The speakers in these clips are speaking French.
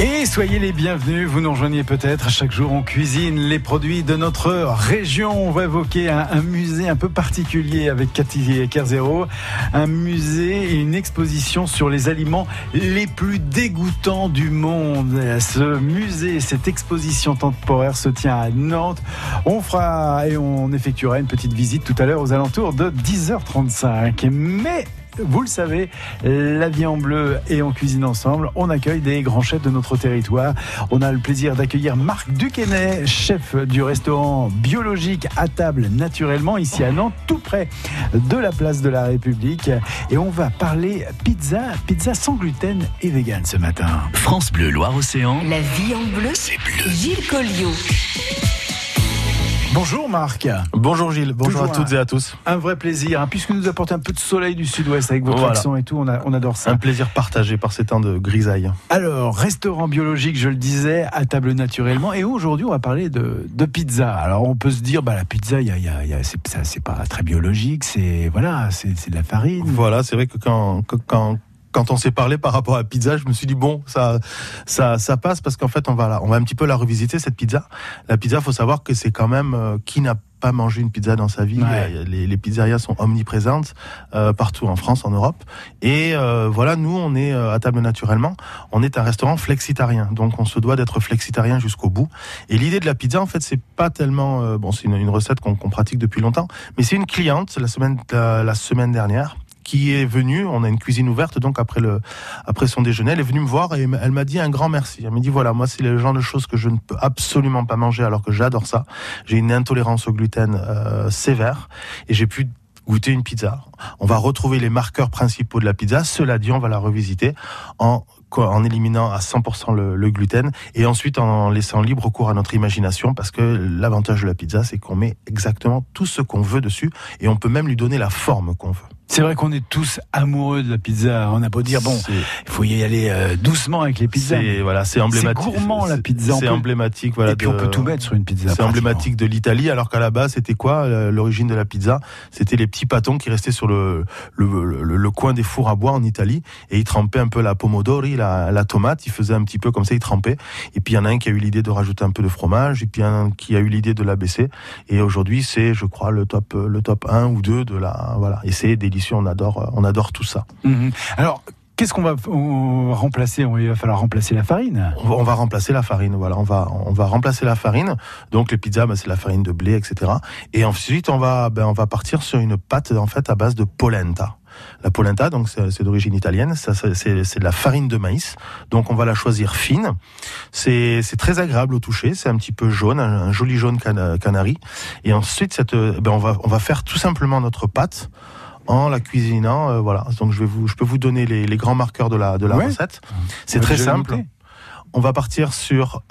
Et soyez les bienvenus, vous nous rejoignez peut-être. Chaque jour, on cuisine les produits de notre région. On va évoquer un musée un peu particulier avec Cathy Kerzero. Un musée et une exposition sur les aliments les plus dégoûtants du monde. Ce musée, cette exposition temporaire se tient à Nantes. On fera et on effectuera une petite visite tout à l'heure aux alentours de 10h35. Mais vous le savez, la vie en bleu et on cuisine ensemble. On accueille des grands chefs de notre territoire. On a le plaisir d'accueillir Marc Duquesnay, chef du restaurant biologique à table naturellement, ici à Nantes, tout près de la place de la République. Et on va parler pizza sans gluten et vegan ce matin. France Bleu Loire-Océan. La vie en bleu, c'est bleu. Gilles Colliot. Bonjour Marc. Bonjour Gilles, bonjour Toujours à toutes et à tous. Un vrai plaisir, puisque nous apportez un peu de soleil du sud-ouest avec votre accent et tout, on adore ça. Un plaisir partagé par ces temps de grisaille. Alors, restaurant biologique, je le disais, à table naturellement, et aujourd'hui on va parler de pizza. Alors on peut se dire, la pizza, c'est pas très biologique, c'est de la farine. Voilà, c'est vrai que quand on s'est parlé par rapport à la pizza, je me suis dit ça passe parce qu'en fait on va un petit peu la revisiter cette pizza. La pizza, faut savoir que c'est quand même qui n'a pas mangé une pizza dans sa vie. Ouais. Les pizzerias sont omniprésentes partout en France, en Europe. Et nous on est à table naturellement. On est un restaurant flexitarien, donc on se doit d'être flexitarien jusqu'au bout. Et l'idée de la pizza, en fait, c'est pas tellement c'est une recette qu'on pratique depuis longtemps, mais c'est une cliente la semaine dernière qui est venue, on a une cuisine ouverte, donc après son déjeuner, elle est venue me voir et elle m'a dit un grand merci. Elle m'a dit moi c'est le genre de choses que je ne peux absolument pas manger alors que j'adore ça. J'ai une intolérance au gluten sévère et j'ai pu goûter une pizza. On va retrouver les marqueurs principaux de la pizza. Cela dit, on va la revisiter en éliminant à 100% le gluten et ensuite en laissant libre cours à notre imagination, parce que l'avantage de la pizza, c'est qu'on met exactement tout ce qu'on veut dessus et on peut même lui donner la forme qu'on veut. C'est vrai qu'on est tous amoureux de la pizza. On a beau dire, il faut y aller doucement avec les pizzas. C'est emblématique. C'est gourmand la pizza. C'est emblématique. Et puis on peut tout mettre sur une pizza. C'est emblématique de l'Italie, alors qu'à la base, c'était quoi l'origine de la pizza? C'était les petits pâtons qui restaient sur le coin des fours à bois en Italie, et ils trempaient un peu la pomodori, la tomate. Ils faisaient un petit peu comme ça, ils trempaient. Et puis il y en a un qui a eu l'idée de rajouter un peu de fromage, et puis un qui a eu l'idée de l'abaisser. Et aujourd'hui, c'est, je crois, le top 1 ou 2 de et c'est délicieux. On adore tout ça. Alors, qu'est-ce qu'on va remplacer? Il va falloir remplacer la farine. On va remplacer la farine, on va remplacer la farine. Donc les pizzas, c'est la farine de blé, etc. Et ensuite, on va partir sur une pâte en fait à base de polenta. La polenta, donc c'est d'origine italienne, c'est de la farine de maïs. Donc on va la choisir fine. C'est très agréable au toucher, c'est un petit peu jaune, un joli jaune canari. Et ensuite on va faire tout simplement notre pâte en la cuisinant, Donc je peux vous donner les grands marqueurs de la recette. C'est très simple. On va partir sur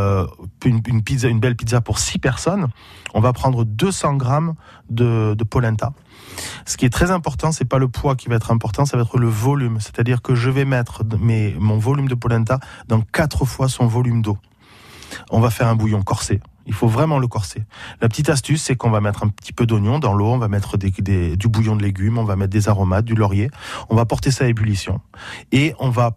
une belle pizza pour 6 personnes. On va prendre 200 grammes de polenta. Ce qui est très important, c'est pas le poids qui va être important, ça va être le volume. C'est-à-dire que je vais mettre mon volume de polenta dans 4 fois son volume d'eau. On va faire un bouillon corsé. Il faut vraiment le corser. La petite astuce, c'est qu'on va mettre un petit peu d'oignon dans l'eau, on va mettre du bouillon de légumes, on va mettre des aromates, du laurier. On va porter ça à ébullition. Et on va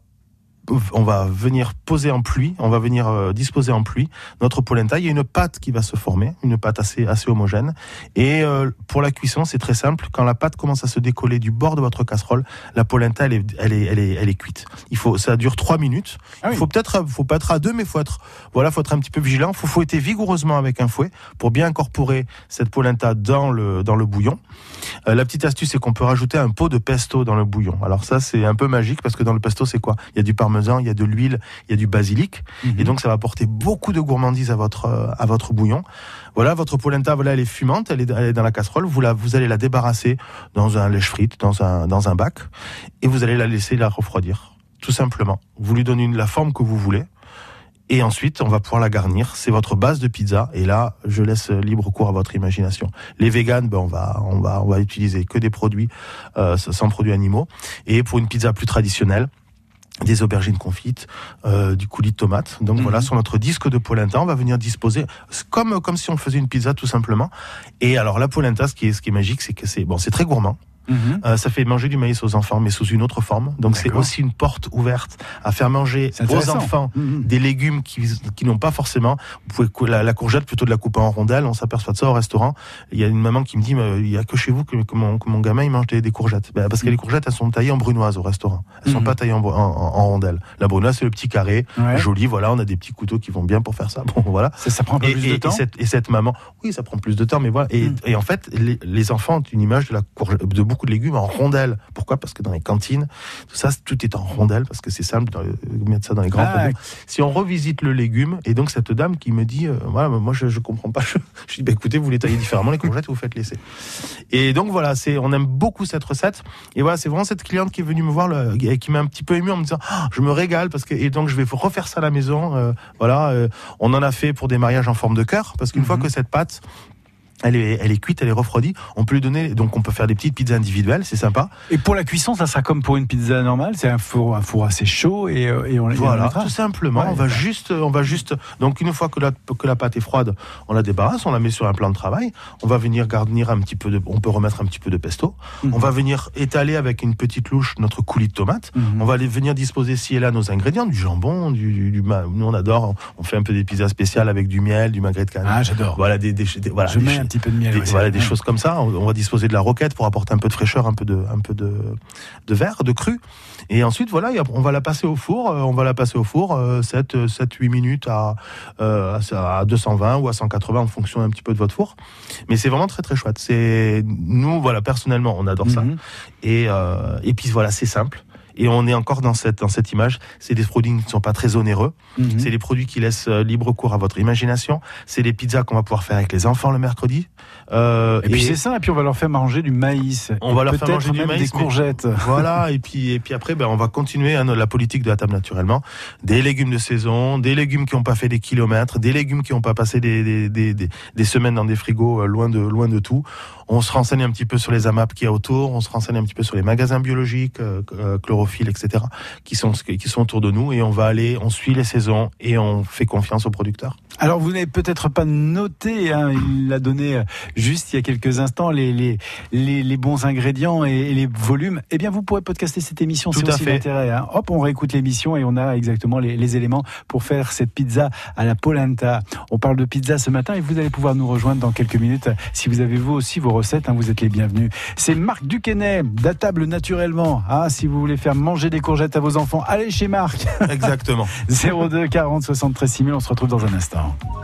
venir poser en pluie, on va venir disposer en pluie notre polenta. Il y a une pâte qui va se former, une pâte assez homogène. Et pour la cuisson, c'est très simple. Quand la pâte commence à se décoller du bord de votre casserole, la polenta, elle est cuite. Ça dure 3 minutes. Il faut pas être à 2, mais faut être un petit peu vigilant. Il faut fouetter vigoureusement avec un fouet pour bien incorporer cette polenta dans le bouillon. La petite astuce, c'est qu'on peut rajouter un pot de pesto dans le bouillon. Alors ça, c'est un peu magique parce que dans le pesto, c'est quoi? Il y a du parmesan, il y a de l'huile, il y a du basilic, et donc ça va apporter beaucoup de gourmandise à votre bouillon. Voilà, votre polenta, elle est fumante, elle est dans la casserole. Vous allez la débarrasser dans un lèche-frite, dans un bac, et vous allez la laisser la refroidir, tout simplement. Vous lui donnez la forme que vous voulez. Et ensuite, on va pouvoir la garnir. C'est votre base de pizza. Et là, je laisse libre cours à votre imagination. Les véganes, on va utiliser que des produits sans produits animaux. Et pour une pizza plus traditionnelle, des aubergines confites, du coulis de tomate. Donc sur notre disque de polenta, on va venir disposer comme si on faisait une pizza tout simplement. Et alors la polenta, ce qui est magique, c'est que c'est très gourmand. Ça fait manger du maïs aux enfants, mais sous une autre forme. Donc c'est aussi une porte ouverte à faire manger aux enfants des légumes qui n'ont pas forcément. Vous pouvez la courgette plutôt de la couper en rondelles. On s'aperçoit de ça au restaurant. Il y a une maman qui me dit il y a que chez vous que mon gamin il mange des courgettes. Parce que les courgettes elles sont taillées en brunoise au restaurant. Elles sont pas taillées en rondelles. La brunoise c'est le petit carré joli. Voilà, on a des petits couteaux qui vont bien pour faire ça. Bon voilà. Ça prend un peu plus de temps. Et cette maman, oui, ça prend plus de temps, mais voilà. Et en fait, les enfants ont une image de beaucoup de légumes en rondelles. Pourquoi ? Parce que dans les cantines, tout est en rondelles, parce que c'est simple de mettre ça dans les grands pots. Si on revisite le légume, et donc cette dame qui me dit, voilà, moi je comprends pas. Je dis, écoutez, vous les taillez différemment les courgettes, vous faites laisser. Et donc voilà, on aime beaucoup cette recette. Et voilà, c'est vraiment cette cliente qui est venue me voir, et qui m'a un petit peu ému en me disant, je me régale et donc je vais refaire ça à la maison. On en a fait pour des mariages en forme de cœur, parce qu'une fois que cette pâte elle est cuite, elle est refroidie. On peut lui donner, donc on peut faire des petites pizzas individuelles, c'est sympa. Et pour la cuisson, ça sera comme pour une pizza normale, c'est un four assez chaud et on voilà, tout simplement. On va juste. Donc une fois que la pâte est froide, on la débarrasse, on la met sur un plan de travail. On va venir garnir on peut remettre un petit peu de pesto. On va venir étaler avec une petite louche notre coulis de tomate. On va venir disposer ci et là nos ingrédients, du jambon, nous on adore. On fait un peu des pizzas spéciales avec du miel, du magret de canne. Ah, j'adore. Voilà voilà. Je mets un petit peu de miel. Des choses comme ça. On va disposer de la roquette pour apporter un peu de fraîcheur, un peu de verre, de cru. Et ensuite, voilà, on va la passer au four. 7-8 minutes à 220 ou à 180 en fonction un petit peu de votre four. Mais c'est vraiment très très chouette. Nous, voilà, personnellement, on adore ça. Et puis voilà, c'est simple. Et on est encore dans cette image. C'est des produits qui ne sont pas très onéreux. C'est des produits qui laissent libre cours à votre imagination. C'est des pizzas qu'on va pouvoir faire avec les enfants le mercredi. Et puis c'est ça. Et puis on va leur faire manger du maïs. On va leur faire manger du maïs, des courgettes. Voilà. Et puis après, on va continuer la politique de la table naturellement. Des légumes de saison, des légumes qui n'ont pas fait des kilomètres, des légumes qui n'ont pas passé des semaines dans des frigos loin de tout. On se renseigne un petit peu sur les AMAP qu'il y a autour. On se renseigne un petit peu sur les magasins biologiques, chlorophylle, etc. qui sont autour de nous. Et on suit les saisons et on fait confiance aux producteurs. Alors vous n'avez peut-être pas noté, il l'a donné juste il y a quelques instants, les bons ingrédients et les volumes. Eh bien vous pourrez podcaster cette émission, c'est aussi l'intérêt. Hop, on réécoute l'émission et on a exactement les éléments pour faire cette pizza à la polenta. On parle de pizza ce matin et vous allez pouvoir nous rejoindre dans quelques minutes. Si vous avez vous aussi vos recettes, vous êtes les bienvenus. C'est Marc Duquesnet, d'Atable Naturellement. Si vous voulez faire manger des courgettes à vos enfants, allez chez Marc. Exactement. 02 40 73 6000, on se retrouve dans un instant.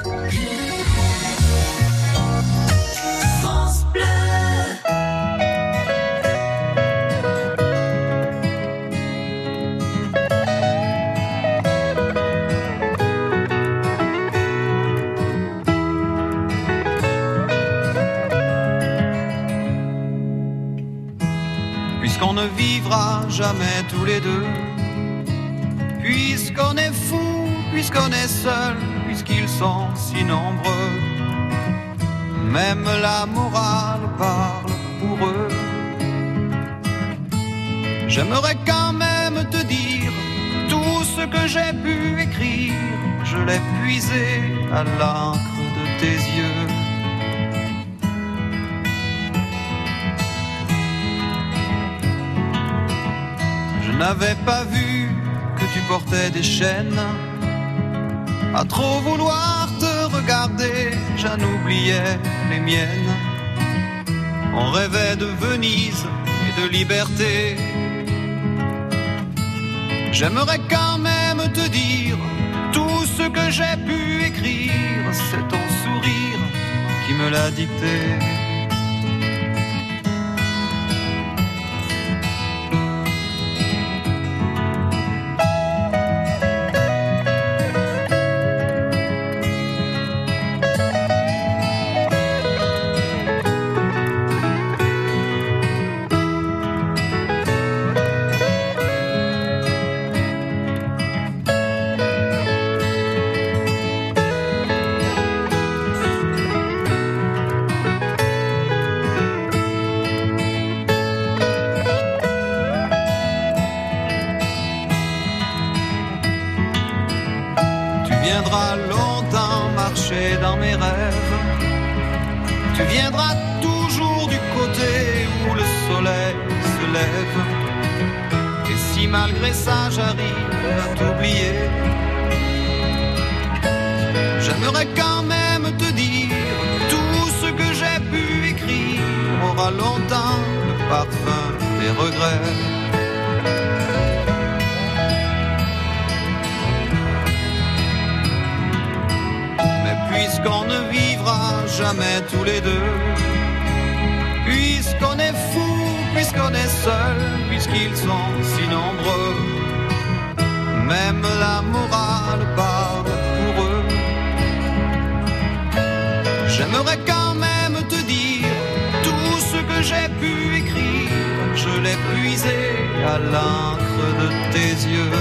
Puisqu'on ne vivra jamais tous les deux, puisqu'on est fou, puisqu'on est seul, puisqu'ils sont si nombreux, même la morale parle pour eux. J'aimerais quand même te dire tout ce que j'ai pu écrire, je l'ai puisé à l'encre de tes yeux. Je n'avais pas vu que tu portais des chaînes. À trop vouloir te regarder, j'en oubliais les miennes. On rêvait de Venise et de liberté. J'aimerais quand même te dire tout ce que j'ai pu écrire. C'est ton sourire qui me l'a dicté. Tu viendras longtemps marcher dans mes rêves. Tu viendras toujours du côté où le soleil lève. Et si malgré ça j'arrive à t'oublier, j'aimerais quand même te dire que tout ce que j'ai pu écrire aura longtemps le parfum des regrets. Mais puisqu'on ne vivra jamais tous les deux, puisqu'on est fou, puisqu'on est seul, puisqu'ils sont si nombreux, même la morale parle pour eux. J'aimerais quand même te dire tout ce que j'ai pu écrire, je l'ai puisé à l'encre de tes yeux.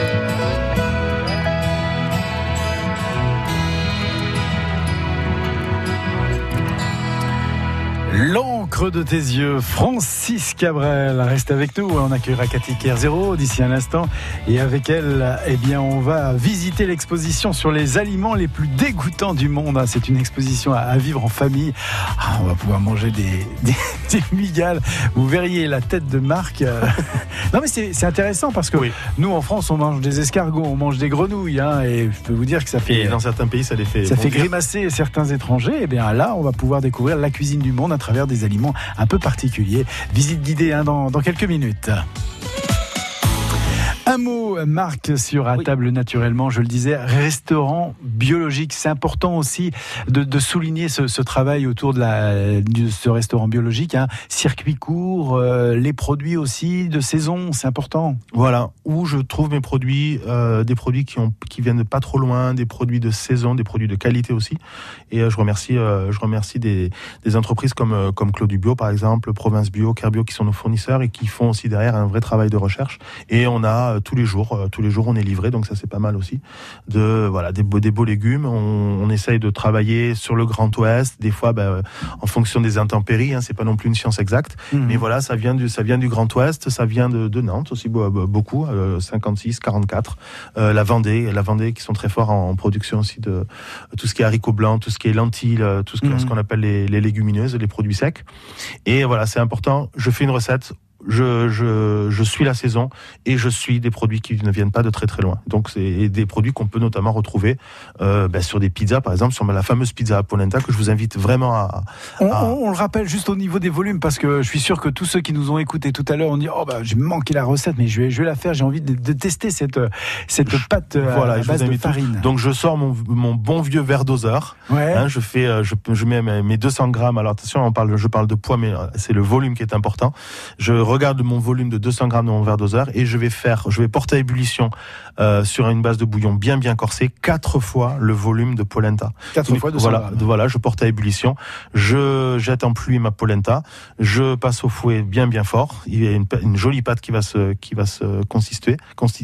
L'encre de tes yeux, Francis Cabrel reste avec nous. On accueillera Cathy Kerzero d'ici un instant. Et avec elle, eh bien, on va visiter l'exposition sur les aliments les plus dégoûtants du monde. C'est une exposition à vivre en famille. On va pouvoir manger des migales. Vous verriez la tête de Marc. Non, mais c'est intéressant parce que nous, en France, on mange des escargots, on mange des grenouilles. Et je peux vous dire que ça fait... Et dans certains pays, ça les fait... Ça fait grimacer certains étrangers. Et bien là, on va pouvoir découvrir la cuisine du monde à travers des aliments un peu particuliers. Visite guidée dans quelques minutes. Un mot, Marc, sur À table naturellement, je le disais, restaurant biologique. C'est important aussi de souligner ce travail autour de ce restaurant biologique. Circuit court, les produits aussi de saison, c'est important. Voilà, où je trouve mes produits, des produits qui viennent de pas trop loin, des produits de saison, des produits de qualité aussi. Et je remercie des entreprises comme Claude Bio, par exemple, Province Bio, Care Bio, qui sont nos fournisseurs et qui font aussi derrière un vrai travail de recherche. Et on a tous les jours on est livré, donc ça c'est pas mal aussi. Des beaux légumes. On essaye de travailler sur le Grand Ouest, des fois en fonction des intempéries. C'est pas non plus une science exacte, mais voilà, ça vient du Grand Ouest, ça vient de Nantes aussi beaucoup, 56, 44. La Vendée qui sont très forts en production aussi de tout ce qui est haricots blancs, tout ce qui est lentilles, tout ce qu'on appelle les légumineuses, les produits secs. Et voilà, c'est important. Je fais une recette. Je suis la saison et je suis des produits qui ne viennent pas de très très loin. Donc c'est des produits qu'on peut notamment retrouver sur des pizzas, par exemple, sur la fameuse pizza à polenta que je vous invite vraiment à... On le rappelle juste au niveau des volumes, parce que je suis sûr que tous ceux qui nous ont écoutés tout à l'heure ont dit j'ai manqué la recette, mais je vais la faire, j'ai envie de tester cette pâte à base de farine. Donc je sors mon bon vieux verre doseur. Je mets mes 200 grammes. Alors attention, je parle de poids, mais c'est le volume qui est important. Je regarde mon volume de 200 grammes de mon verre doseur et je vais porter à ébullition sur une base de bouillon bien corsé 4 fois le volume de polenta. 4 fois 200 grammes. Voilà, je porte à ébullition, je jette en pluie ma polenta, je passe au fouet bien fort. Il y a une jolie pâte qui va se consister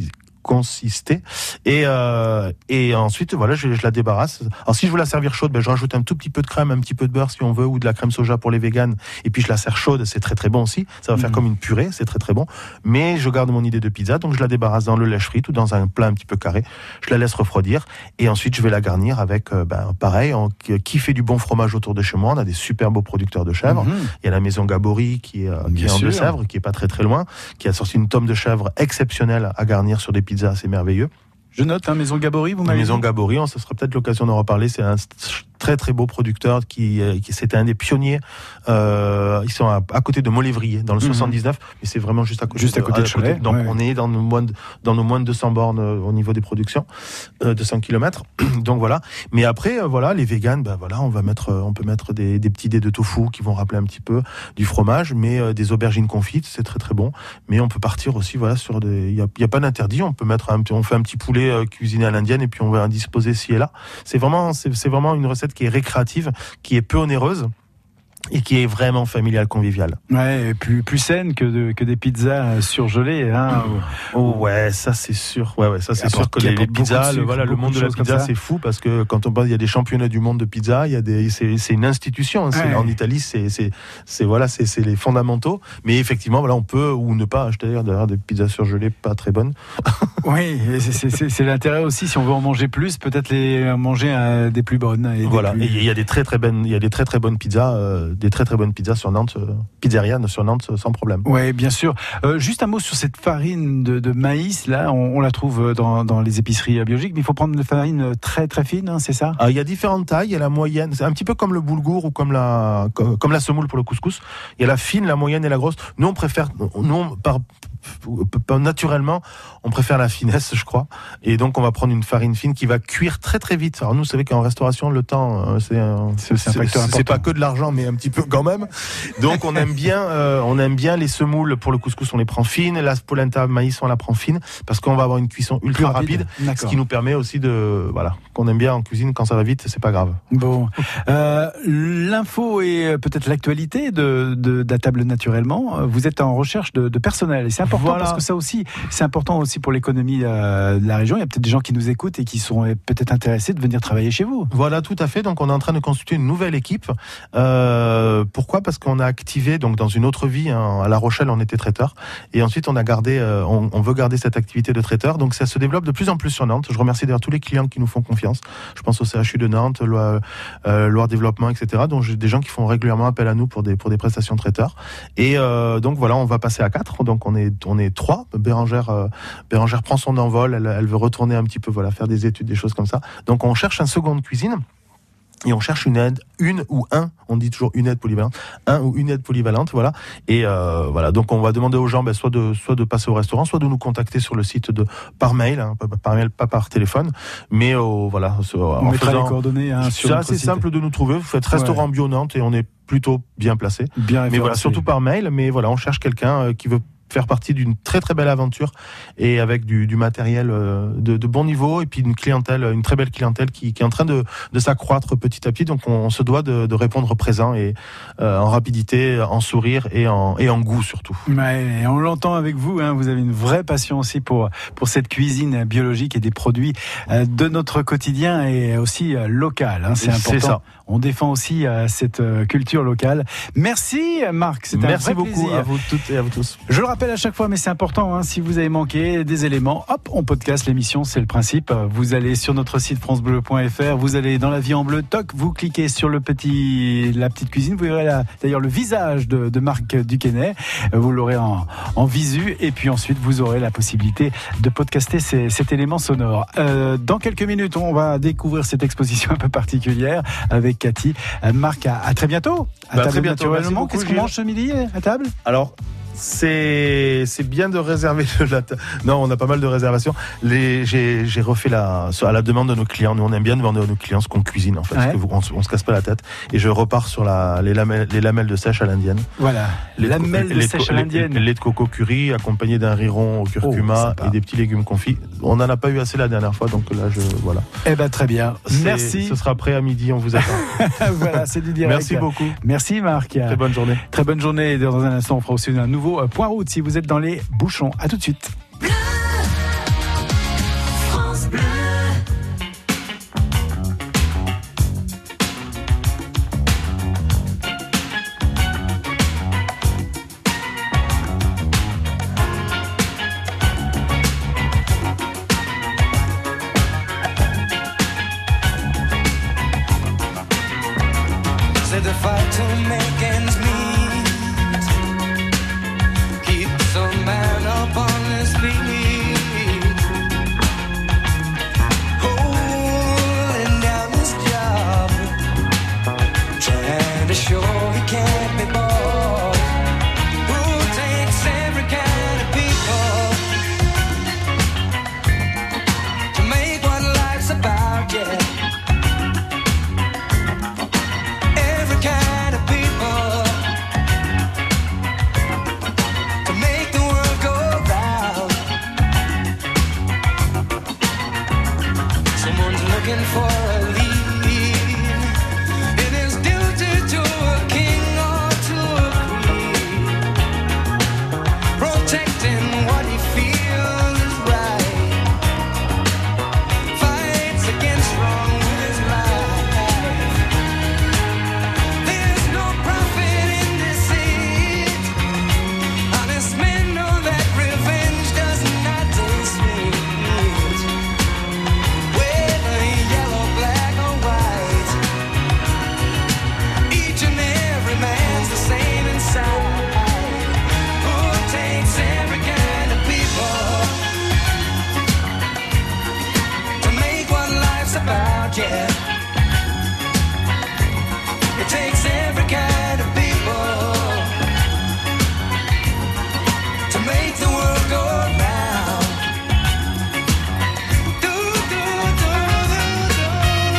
et ensuite voilà, je la débarrasse. Alors si je veux la servir chaude, je rajoute un tout petit peu de crème, un petit peu de beurre si on veut, ou de la crème soja pour les véganes, et puis je la sers chaude, c'est très très bon aussi, ça va faire comme une purée, c'est très très bon. Mais je garde mon idée de pizza, donc je la débarrasse dans le lèche frite ou dans un plat un petit peu carré, je la laisse refroidir et ensuite je vais la garnir avec pareil, qui fait du bon fromage autour de chez moi. On a des super beaux producteurs de chèvre. Il y a la maison Gabory qui est en Deux-Sèvres, qui est pas très très loin, qui a sorti une tome de chèvre exceptionnelle à garnir sur des pizzas assez merveilleux. Je note, Maison Gabory, vous m'avez dit. Maison Gabory, ça sera peut-être l'occasion d'en reparler. C'est un très très beau producteur qui c'était un des pionniers. Ils sont à côté de Molévrier, dans le 79, mais c'est vraiment juste à côté de Cholet. Donc on est dans nos moins de 200 bornes au niveau des productions, 200 km. Donc voilà. Mais après, les véganes, on peut mettre des petits dés de tofu qui vont rappeler un petit peu du fromage, mais des aubergines confites, c'est très très bon. Mais on peut partir aussi, sur il y a pas d'interdit. On fait un petit poulet cuisiné à l'indienne et puis on va en disposer ci et là. C'est vraiment une recette qui est récréative, qui est peu onéreuse et qui est vraiment familiale, conviviale. Ouais, et plus saine que des pizzas surgelées, Ouais, ça c'est sûr. Ouais, ça c'est sûr que les pizzas, le monde de la pizza, c'est fou parce que quand on parle, il y a des championnats du monde de pizza, c'est une institution. En Italie, c'est les fondamentaux. Mais effectivement, on peut ou ne pas acheter d'ailleurs des pizzas surgelées pas très bonnes. Oui, c'est l'intérêt aussi, si on veut en manger plus, peut-être les manger des plus bonnes. Et il y a des très très bonnes pizzas des très très bonnes pizzas sur Nantes, pizzeria sur Nantes sans problème. Oui, bien sûr. Juste un mot sur cette farine de maïs, là, on la trouve dans les épiceries biologiques, mais il faut prendre une farine très très fine, hein, c'est ça ? Il y a différentes tailles, il y a la moyenne, c'est un petit peu comme le boulgour ou comme la semoule pour le couscous. Il y a la fine, la moyenne et la grosse. Nous on préfère, naturellement, on préfère la finesse, je crois. Et donc, on va prendre une farine fine qui va cuire très très vite. Alors nous, vous savez qu'en restauration, le temps, c'est un facteur important. C'est pas que de l'argent, mais un petit peu quand même. Donc, on aime bien les semoules pour le couscous, on les prend fines. La polenta maïs, on la prend fine parce qu'on va avoir une cuisson ultra rapide, ce qui nous permet aussi qu'on aime bien en cuisine quand ça va vite, c'est pas grave. Bon, l'info et peut-être l'actualité de la table naturellement. Vous êtes en recherche de personnel et c'est important parce que ça aussi, c'est important aussi pour l'économie de la région. Il y a peut-être des gens qui nous écoutent et qui sont peut-être intéressés de venir travailler chez vous. Voilà, tout à fait. Donc, on est en train de constituer une nouvelle équipe. Pourquoi ? Parce qu'on a activé, donc dans une autre vie, à La Rochelle, on était traiteur. Et ensuite, on a gardé, on veut garder cette activité de traiteur. Donc, ça se développe de plus en plus sur Nantes. Je remercie d'ailleurs tous les clients qui nous font confiance. Je pense au CHU de Nantes, Loire Développement, etc. Donc, j'ai des gens qui font régulièrement appel à nous pour des prestations traiteurs. Et donc, voilà, on va passer à 4. Donc, on est 3. Bérangère prend son envol. Elle veut retourner un petit peu, faire des études, des choses comme ça. Donc, on cherche un second de cuisine. Et on cherche on dit toujours une aide polyvalente, une aide polyvalente, voilà. Et donc on va demander aux gens, soit de passer au restaurant, soit de nous contacter sur le site par mail, pas par téléphone, mais on mettra les coordonnées. C'est assez simple de nous trouver. Vous faites restaurant bio Nantes et on est plutôt bien placé. Mais surtout par mail. Mais on cherche quelqu'un qui veut faire partie d'une très très belle aventure et avec du matériel de bon niveau et puis une très belle clientèle qui est en train de s'accroître petit à petit. Donc on se doit de répondre présent et en rapidité, en sourire et en goût surtout. Ouais, on l'entend avec vous, vous avez une vraie passion aussi pour cette cuisine biologique et des produits de notre quotidien et aussi local. C'est important. C'est ça. On défend aussi cette culture locale. Merci Marc, c'était un vrai plaisir. Merci beaucoup à vous toutes et à vous tous. Je le rappelle à chaque fois, mais c'est important, si vous avez manqué des éléments, hop, on podcast l'émission, c'est le principe. Vous allez sur notre site francebleu.fr, vous allez dans la vie en bleu, toc, vous cliquez sur la petite cuisine, vous verrez d'ailleurs le visage de Marc Duquesnay, vous l'aurez en visu, et puis ensuite vous aurez la possibilité de podcaster cet élément sonore. Dans quelques minutes, on va découvrir cette exposition un peu particulière avec Cathy. Marc, à très bientôt. Très bientôt. Qu'est-ce qu'on mange ce midi à table ? Alors, c'est bien de réserver Non, on a pas mal de réservations. J'ai refait à la demande de nos clients. Nous, on aime bien demander à nos clients ce qu'on cuisine, en fait. Ouais. Parce qu'on se casse pas la tête. Et je repars sur les lamelles de sèche à l'indienne. Voilà. Les lamelles de sèche à l'indienne. Lait de coco curry, accompagné d'un riz rond au curcuma et des petits légumes confits. On n'en a pas eu assez la dernière fois, donc là, voilà. Eh ben, très bien. Merci. Ce sera prêt à midi, on vous attend. Voilà, c'est du direct. Merci beaucoup. Merci, Marc. Très bonne journée. Très bonne journée. Dans un instant, on fera aussi un nouveau point route si vous êtes dans les bouchons. À tout de suite. France Bleu. C'est the fight to make ends meet. Some man up on his feet, holding down his job, trying to show he can't be bought. Who takes every kind of people to make what life's about, yeah. Every kind of people to make the world go round. Someone's looking for a lead in his duty to a king or to a queen, protecting what he feels is right, fights against wrong with his life. There's no profit in deceit. Honest men know that revenge does not taste sweet. Whether yellow, black, life's about, yeah. It takes every kind of people to make the world go round. Do, do, do, do, do.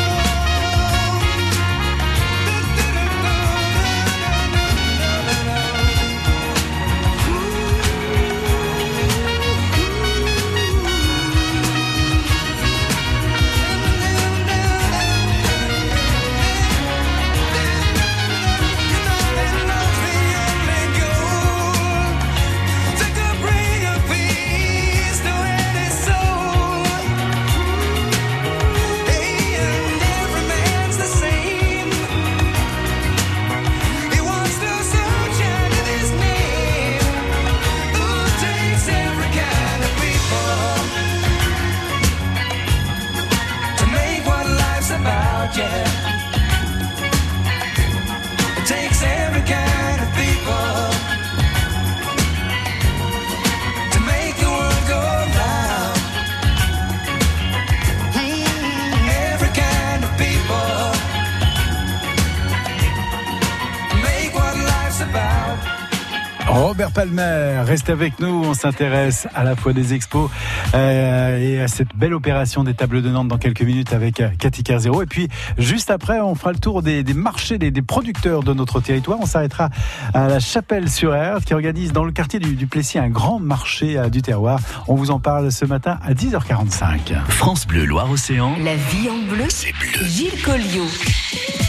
Robert Palmer, reste avec nous, on s'intéresse à la fois des expos et à cette belle opération des tables de Nantes dans quelques minutes avec Cathy Kerzero. Et puis juste après, on fera le tour des marchés, des producteurs de notre territoire. On s'arrêtera à la Chapelle-sur-Erdre qui organise dans le quartier du Plessis un grand marché du terroir. On vous en parle ce matin à 10h45. France Bleu Loire-Océan. La vie en bleu, C'est bleu. Gilles Colliot.